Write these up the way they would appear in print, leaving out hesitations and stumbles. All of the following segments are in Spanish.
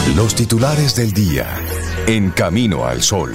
Los titulares del día en Camino al Sol.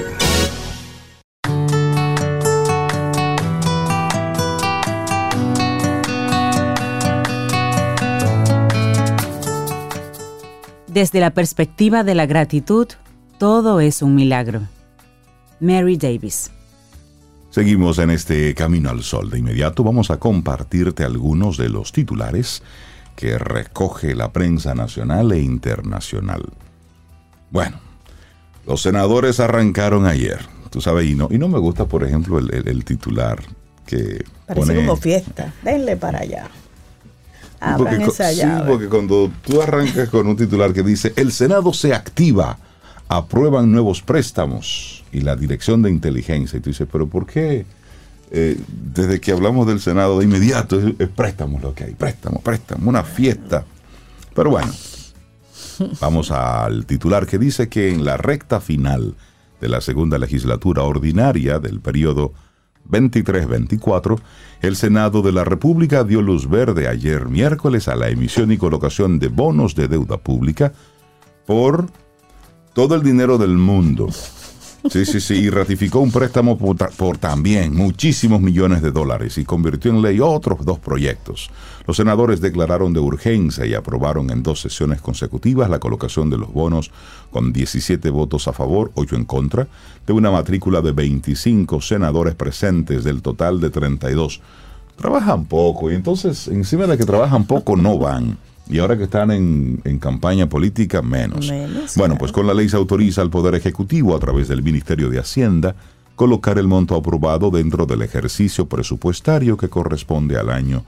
Desde la perspectiva de la gratitud, todo es un milagro. Mary Davis. Seguimos en este Camino al Sol. De inmediato vamos a compartirte algunos de los titulares que recoge la prensa nacional e internacional. Bueno, los senadores arrancaron ayer, tú sabes, y no me gusta, por ejemplo, el titular que parece pone... como fiesta, denle para allá. Abran esa llave. Sí, porque cuando tú arrancas con un titular que dice, el Senado se activa, aprueban nuevos préstamos y la Dirección de Inteligencia, y tú dices, pero ¿por qué? Desde que hablamos del Senado de inmediato es préstamos lo que hay, préstamo, una fiesta. Pero bueno, vamos al titular que dice que en la recta final de la segunda legislatura ordinaria del periodo 23-24, el Senado de la República dio luz verde ayer miércoles a la emisión y colocación de bonos de deuda pública por todo el dinero del mundo. Sí, y ratificó un préstamo por también muchísimos millones de dólares y convirtió en ley otros 2 proyectos. Los senadores declararon de urgencia y aprobaron en 2 sesiones consecutivas la colocación de los bonos con 17 votos a favor, 8 en contra, de una matrícula de 25 senadores presentes del total de 32. Trabajan poco y entonces encima de que trabajan poco no van. Y ahora que están en campaña política, menos. Bueno, pues con la ley se autoriza al Poder Ejecutivo, a través del Ministerio de Hacienda, colocar el monto aprobado dentro del ejercicio presupuestario que corresponde al año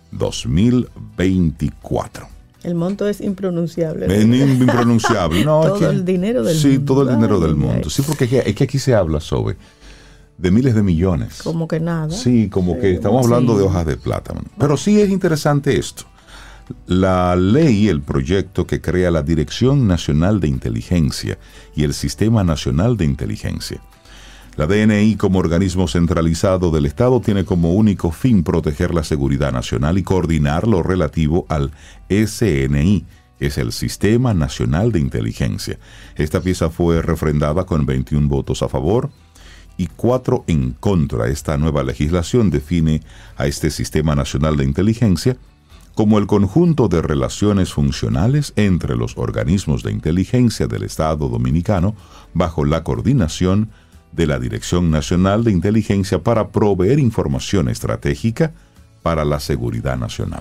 2024. El monto es impronunciable. Impronunciable. No, todo el dinero del mundo. Sí, todo el dinero del mundo. Sí, porque es que aquí se habla sobre de miles de millones. Como que nada. Sí, como que estamos hablando de hojas de plátano. Pero sí es interesante esto. La ley, el proyecto que crea la Dirección Nacional de Inteligencia y el Sistema Nacional de Inteligencia. La DNI, como organismo centralizado del Estado, tiene como único fin proteger la seguridad nacional y coordinar lo relativo al SNI, que es el Sistema Nacional de Inteligencia. Esta pieza fue refrendada con 21 votos a favor y 4 en contra. Esta nueva legislación define a este Sistema Nacional de Inteligencia como el conjunto de relaciones funcionales entre los organismos de inteligencia del Estado Dominicano bajo la coordinación de la Dirección Nacional de Inteligencia para proveer información estratégica para la seguridad nacional.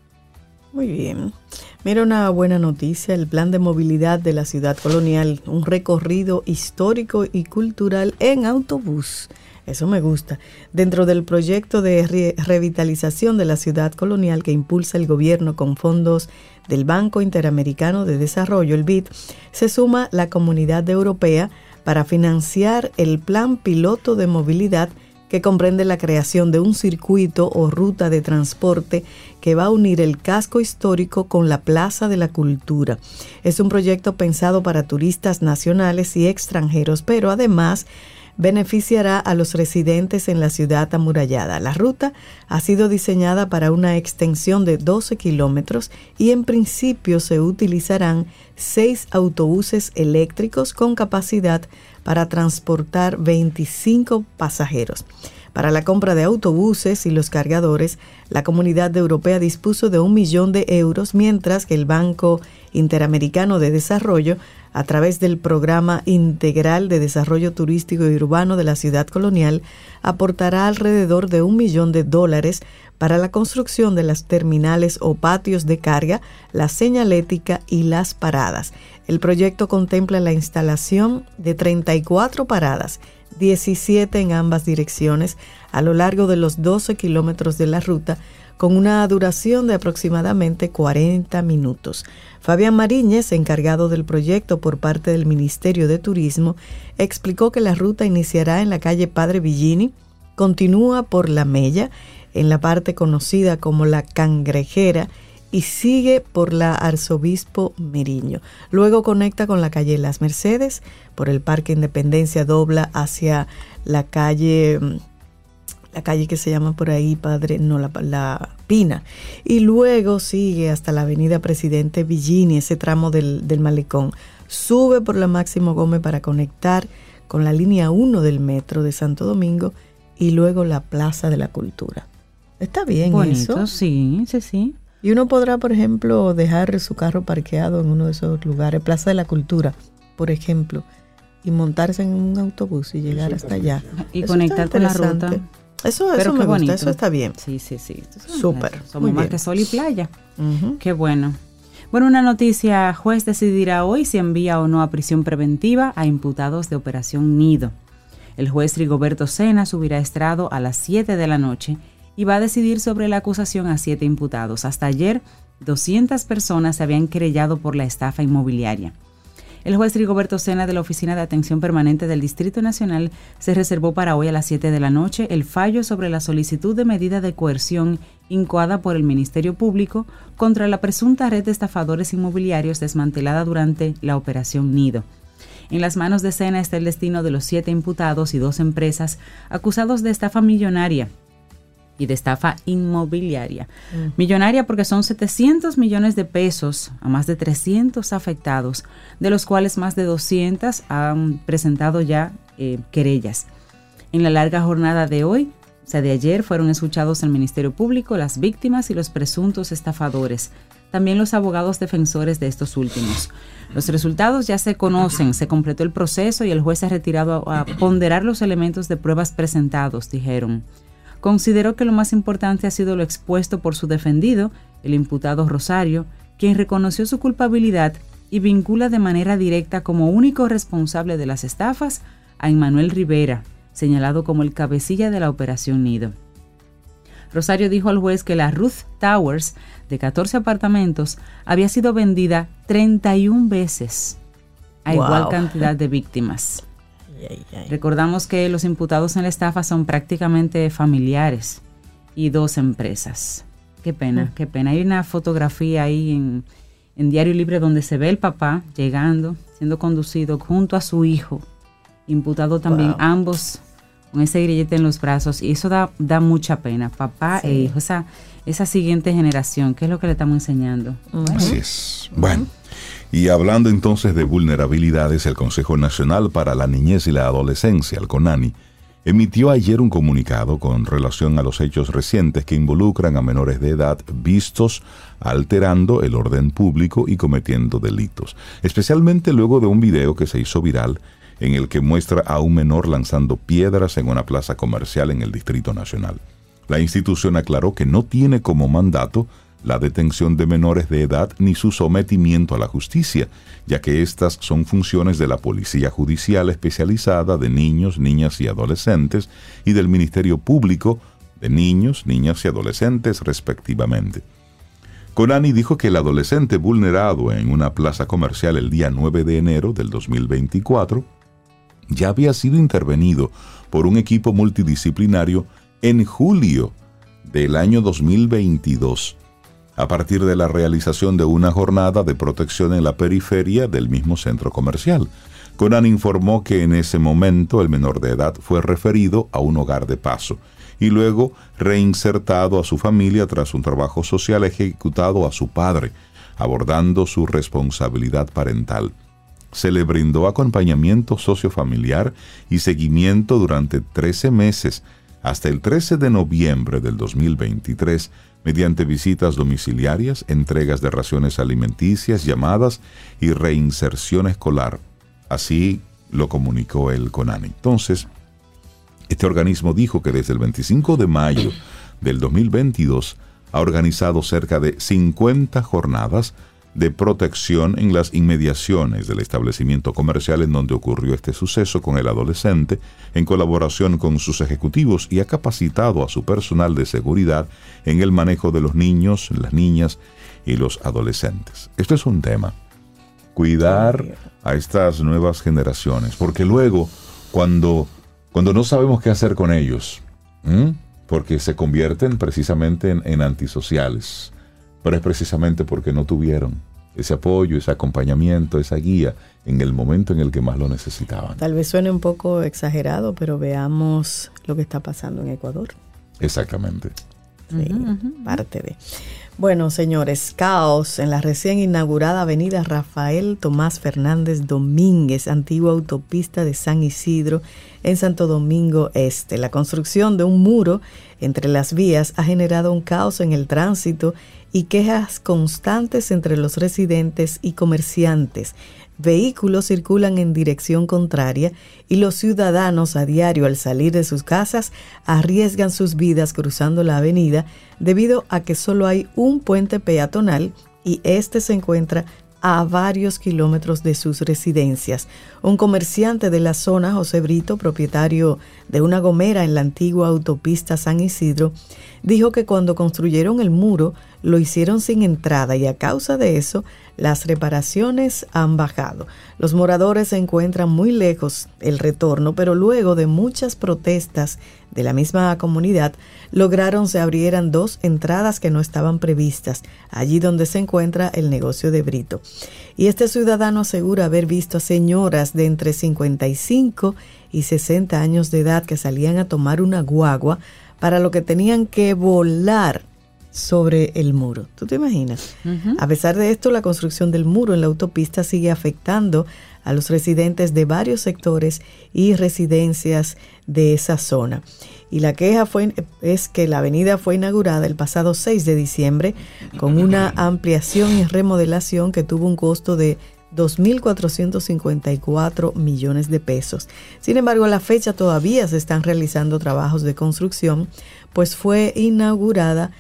Muy bien. Mira una buena noticia, el plan de movilidad de la ciudad colonial, un recorrido histórico y cultural en autobús. Eso me gusta. Dentro del proyecto de revitalización de la ciudad colonial que impulsa el gobierno con fondos del Banco Interamericano de Desarrollo, el BID, se suma la Comunidad Europea para financiar el plan piloto de movilidad que comprende la creación de un circuito o ruta de transporte que va a unir el casco histórico con la Plaza de la Cultura. Es un proyecto pensado para turistas nacionales y extranjeros, pero además beneficiará a los residentes en la ciudad amurallada. La ruta ha sido diseñada para una extensión de 12 kilómetros y en principio se utilizarán 6 autobuses eléctricos con capacidad para transportar 25 pasajeros. Para la compra de autobuses y los cargadores, la Comunidad Europea dispuso de 1 millón de euros, mientras que el Banco Interamericano de Desarrollo, a través del Programa Integral de Desarrollo Turístico y Urbano de la Ciudad Colonial, aportará alrededor de $1 millón para la construcción de las terminales o patios de carga, la señalética y las paradas. El proyecto contempla la instalación de 34 paradas, 17 en ambas direcciones, a lo largo de los 12 kilómetros de la ruta, con una duración de aproximadamente 40 minutos. Fabián Mariñez, encargado del proyecto por parte del Ministerio de Turismo, explicó que la ruta iniciará en la calle Padre Villini, continúa por La Mella, en la parte conocida como La Cangrejera, y sigue por la Arzobispo Meriño. Luego conecta con la calle Las Mercedes, por el Parque Independencia dobla hacia la calle que se llama por ahí, Espina. Y luego sigue hasta la avenida Presidente Villini, ese tramo del malecón. Sube por la Máximo Gómez para conectar con la línea 1 del metro de Santo Domingo y luego la Plaza de la Cultura. Está bien. Bonito, eso. Sí. Y uno podrá, por ejemplo, dejar su carro parqueado en uno de esos lugares, Plaza de la Cultura, por ejemplo, y montarse en un autobús y llegar hasta allá. Y eso conectar con la ruta. Eso me gusta, bonito. Eso está bien. Sí. Súper. Somos más que sol y playa. Qué bueno. Bueno, una noticia: juez decidirá hoy si envía o no a prisión preventiva a imputados de Operación Nido. El juez Rigoberto Sena subirá a estrado a las 7 de la noche y va a decidir sobre la acusación a 7 imputados. Hasta ayer, 200 personas se habían querellado por la estafa inmobiliaria. El juez Rigoberto Sena de la Oficina de Atención Permanente del Distrito Nacional se reservó para hoy a las 7 de la noche el fallo sobre la solicitud de medida de coerción incoada por el Ministerio Público contra la presunta red de estafadores inmobiliarios desmantelada durante la Operación Nido. En las manos de Sena está el destino de los 7 imputados y 2 empresas acusados de estafa millonaria y de estafa inmobiliaria. Millonaria porque son 700 millones de pesos a más de 300 afectados, de los cuales más de 200 han presentado ya querellas. En la larga jornada de hoy, o sea, de ayer, fueron escuchados el Ministerio Público, las víctimas y los presuntos estafadores, también los abogados defensores de estos últimos. Los resultados ya se conocen, se completó el proceso y el juez se ha retirado a ponderar los elementos de pruebas presentados, dijeron. Consideró que lo más importante ha sido lo expuesto por su defendido, el imputado Rosario, quien reconoció su culpabilidad y vincula de manera directa como único responsable de las estafas a Emmanuel Rivera, señalado como el cabecilla de la Operación Nido. Rosario dijo al juez que la Ruth Towers, de 14 apartamentos, había sido vendida 31 veces a igual cantidad de víctimas. Recordamos que los imputados en la estafa son prácticamente familiares y 2 empresas. Qué pena. Hay una fotografía ahí en Diario Libre donde se ve el papá llegando, siendo conducido junto a su hijo, imputado también, ambos con ese grillete en los brazos, y eso da mucha pena, papá e hijo, esa siguiente generación. ¿Qué es lo que le estamos enseñando? Así es. Bueno. Y hablando entonces de vulnerabilidades, el Consejo Nacional para la Niñez y la Adolescencia, el CONANI, emitió ayer un comunicado con relación a los hechos recientes que involucran a menores de edad vistos alterando el orden público y cometiendo delitos, especialmente luego de un video que se hizo viral en el que muestra a un menor lanzando piedras en una plaza comercial en el Distrito Nacional. La institución aclaró que no tiene como mandato la detención de menores de edad ni su sometimiento a la justicia, ya que estas son funciones de la Policía Judicial Especializada de Niños, Niñas y Adolescentes y del Ministerio Público de Niños, Niñas y Adolescentes, respectivamente. CONANI dijo que el adolescente vulnerado en una plaza comercial el día 9 de enero del 2024 ya había sido intervenido por un equipo multidisciplinario en julio del año 2022, a partir de la realización de una jornada de protección en la periferia del mismo centro comercial. CONANI informó que en ese momento el menor de edad fue referido a un hogar de paso y luego reinsertado a su familia tras un trabajo social ejecutado a su padre, abordando su responsabilidad parental. Se le brindó acompañamiento sociofamiliar y seguimiento durante 13 meses, hasta el 13 de noviembre del 2023, mediante visitas domiciliarias, entregas de raciones alimenticias, llamadas y reinserción escolar. Así lo comunicó el CONANI. Entonces, este organismo dijo que desde el 25 de mayo del 2022 ha organizado cerca de 50 jornadas de protección en las inmediaciones del establecimiento comercial en donde ocurrió este suceso con el adolescente, en colaboración con sus ejecutivos, y ha capacitado a su personal de seguridad en el manejo de los niños, las niñas y los adolescentes. Esto es un tema. Cuidar a estas nuevas generaciones, porque luego, cuando no sabemos qué hacer con ellos, porque se convierten precisamente en antisociales, pero es precisamente porque no tuvieron ese apoyo, ese acompañamiento, esa guía en el momento en el que más lo necesitaban. Tal vez suene un poco exagerado, pero veamos lo que está pasando en Ecuador. Exactamente. Sí, parte de. Bueno, señores, caos en la recién inaugurada avenida Rafael Tomás Fernández Domínguez, antigua autopista de San Isidro, en Santo Domingo Este. La construcción de un muro entre las vías ha generado un caos en el tránsito y quejas constantes entre los residentes y comerciantes. Vehículos circulan en dirección contraria y los ciudadanos a diario al salir de sus casas arriesgan sus vidas cruzando la avenida debido a que solo hay un puente peatonal y este se encuentra a varios kilómetros de sus residencias. Un comerciante de la zona, José Brito, propietario de una gomera en la antigua autopista San Isidro, dijo que cuando construyeron el muro lo hicieron sin entrada y a causa de eso las reparaciones han bajado. Los moradores se encuentran muy lejos el retorno, pero luego de muchas protestas de la misma comunidad, lograron se abrieran 2 entradas que no estaban previstas, allí donde se encuentra el negocio de Brito. Y este ciudadano asegura haber visto a señoras de entre 55 y 60 años de edad que salían a tomar una guagua, para lo que tenían que volar sobre el muro. ¿Tú te imaginas? A pesar de esto, la construcción del muro en la autopista sigue afectando a los residentes de varios sectores y residencias de esa zona. Y la queja es que la avenida fue inaugurada el pasado 6 de diciembre con una ampliación y remodelación que tuvo un costo de 2.454 millones de pesos. Sin embargo, a la fecha todavía se están realizando trabajos de construcción, pues fue inaugurada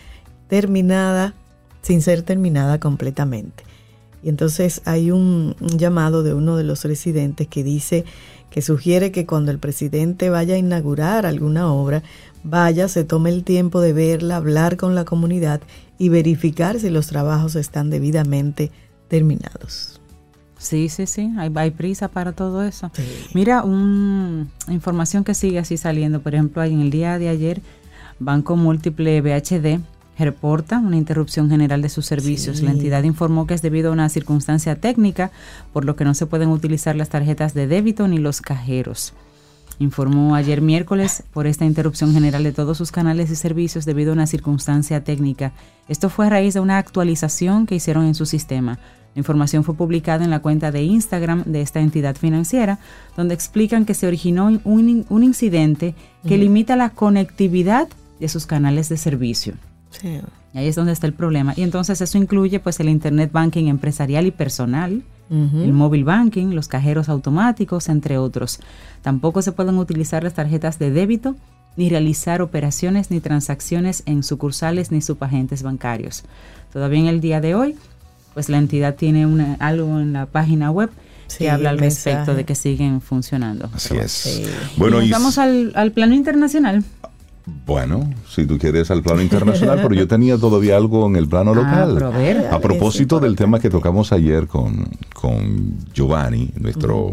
sin ser terminada completamente. Y entonces hay un llamado de uno de los residentes que dice que sugiere que cuando el presidente vaya a inaugurar alguna obra, se tome el tiempo de verla, hablar con la comunidad y verificar si los trabajos están debidamente terminados. Sí, hay prisa para todo eso. Sí. Mira, información que sigue así saliendo, por ejemplo, en el día de ayer, Banco Múltiple BHD reporta una interrupción general de sus servicios. Sí. La entidad informó que es debido a una circunstancia técnica, por lo que no se pueden utilizar las tarjetas de débito ni los cajeros. Informó ayer miércoles por esta interrupción general de todos sus canales y servicios debido a una circunstancia técnica. Esto fue a raíz de una actualización que hicieron en su sistema. La información fue publicada en la cuenta de Instagram de esta entidad financiera, donde explican que se originó un incidente que limita la conectividad de sus canales de servicio. Sí. Y ahí es donde está el problema. Y entonces eso incluye pues el internet banking empresarial y personal, el mobile banking, los cajeros automáticos, entre otros. Tampoco se pueden utilizar las tarjetas de débito, ni realizar operaciones ni transacciones en sucursales ni subagentes bancarios. Todavía en el día de hoy, pues la entidad tiene algo en la página web que habla al respecto de que siguen funcionando. Así es. Sí. Bueno, y vamos al plano internacional. Bueno, si tú quieres al plano internacional, pero yo tenía todavía algo en el plano local. A propósito del tema que tocamos ayer con Giovanni, nuestro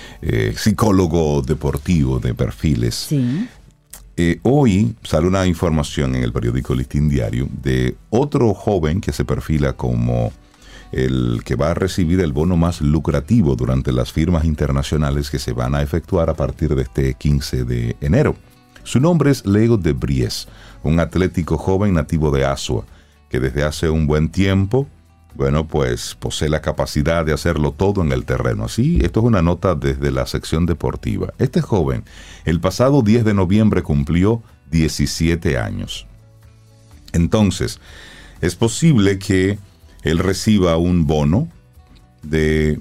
psicólogo deportivo de perfiles. Sí. Hoy sale una información en el periódico Listín Diario de otro joven que se perfila como el que va a recibir el bono más lucrativo durante las firmas internacionales que se van a efectuar a partir de este 15 de enero. Su nombre es Leo de Bries, un atlético joven nativo de Asua, que desde hace un buen tiempo, pues posee la capacidad de hacerlo todo en el terreno. Así, esto es una nota desde la sección deportiva. Este joven, el pasado 10 de noviembre cumplió 17 años. Entonces, es posible que él reciba un bono de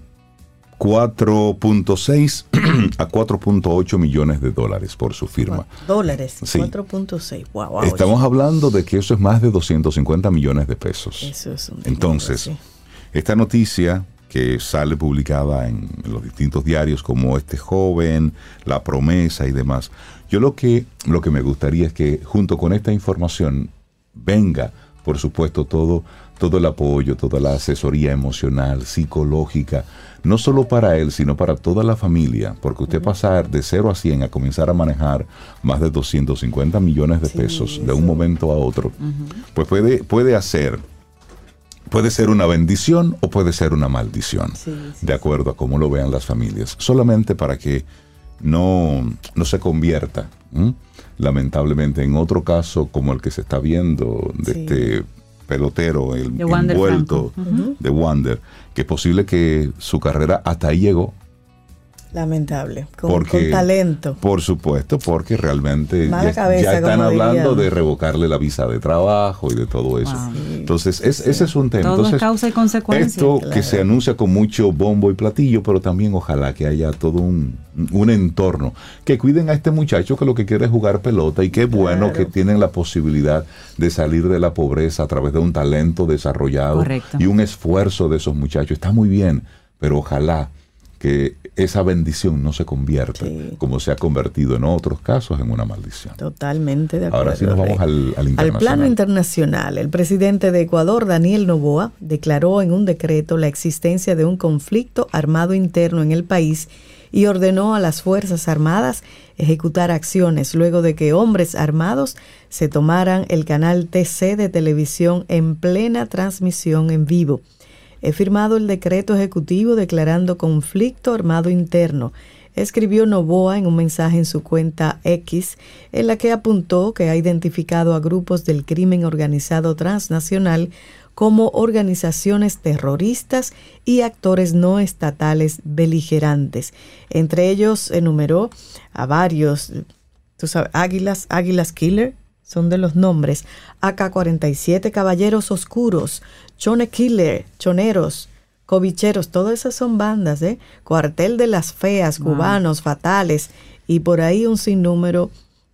4.6 a 4.8 millones de dólares por su firma. ¿Dólares? Sí. 4.6. Wow. Estamos hablando de que eso es más de 250 millones de pesos. Eso es un Entonces, esta noticia que sale publicada en los distintos diarios como Este Joven, La Promesa y demás, yo lo que me gustaría es que junto con esta información venga, por supuesto, todo el apoyo, toda la asesoría emocional, psicológica, no solo para él, sino para toda la familia, porque usted pasar de 0 a 100 a comenzar a manejar más de 250 millones de pesos de un momento a otro, pues puede ser una bendición o puede ser una maldición, de acuerdo a cómo lo vean las familias, solamente para que no se convierta Lamentablemente, en otro caso, como el que se está viendo de este pelotero, el envuelto de Wander, que es posible que su carrera hasta ahí llegó. Lamentable, con talento. Por supuesto, porque realmente ya están hablando de revocarle la visa de trabajo y de todo eso. Wow. Entonces, ese es un tema. Todo Entonces, es causa y consecuencia. Esto que se anuncia con mucho bombo y platillo, pero también ojalá que haya todo un entorno. Que cuiden a este muchacho que lo que quiere es jugar pelota y qué bueno que tienen la posibilidad de salir de la pobreza a través de un talento desarrollado. Correcto. Y un esfuerzo de esos muchachos. Está muy bien, pero ojalá que esa bendición no se convierta, como se ha convertido en otros casos, en una maldición. Totalmente de acuerdo. Ahora sí nos vamos al internacional. Al plano internacional, el presidente de Ecuador, Daniel Noboa, declaró en un decreto la existencia de un conflicto armado interno en el país y ordenó a las Fuerzas Armadas ejecutar acciones luego de que hombres armados se tomaran el canal TC de televisión en plena transmisión en vivo. He firmado el decreto ejecutivo declarando conflicto armado interno, escribió Noboa en un mensaje en su cuenta X, en la que apuntó que ha identificado a grupos del crimen organizado transnacional como organizaciones terroristas y actores no estatales beligerantes. Entre ellos enumeró a varios, tú sabes, Águilas Killer, son de los nombres, AK-47, Caballeros Oscuros, Chone Killer, Choneros, Cobicheros, todas esas son bandas, Cuartel de las Feas, Cubanos, Fatales, y por ahí un sinnúmero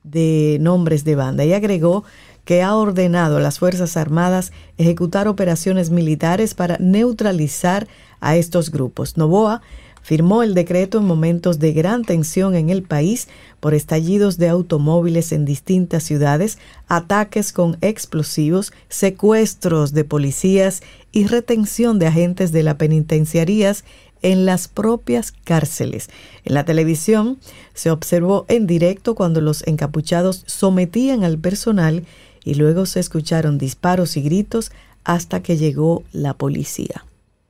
de nombres de banda. Y agregó que ha ordenado a las Fuerzas Armadas ejecutar operaciones militares para neutralizar a estos grupos. Noboa firmó el decreto en momentos de gran tensión en el país por estallidos de automóviles en distintas ciudades, ataques con explosivos, secuestros de policías y retención de agentes de las penitenciarías en las propias cárceles. En la televisión se observó en directo cuando los encapuchados sometían al personal y luego se escucharon disparos y gritos hasta que llegó la policía.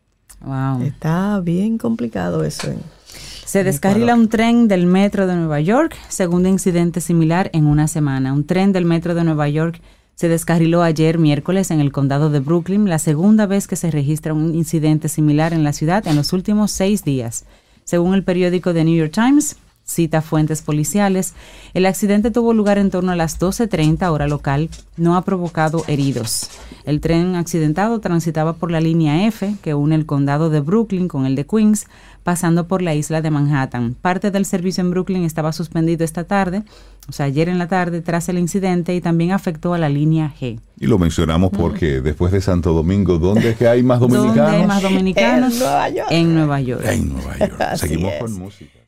Wow. Está bien complicado eso. Se descarrila un tren del metro de Nueva York, segundo incidente similar en una semana. Un tren del metro de Nueva York se descarriló ayer miércoles en el condado de Brooklyn, la segunda vez que se registra un incidente similar en la ciudad en los últimos 6 días. Según el periódico The New York Times, cita fuentes policiales, el accidente tuvo lugar en torno a las 12:30 hora local, no ha provocado heridos. El tren accidentado transitaba por la línea F, que une el condado de Brooklyn con el de Queens, pasando por la isla de Manhattan. Parte del servicio en Brooklyn estaba suspendido esta tarde, o sea, ayer en la tarde, tras el incidente, y también afectó a la línea G. Y lo mencionamos porque después de Santo Domingo, ¿dónde es que hay más dominicanos? ¿Dónde hay más dominicanos? En Nueva York. En Nueva York. En Nueva York. Seguimos con música.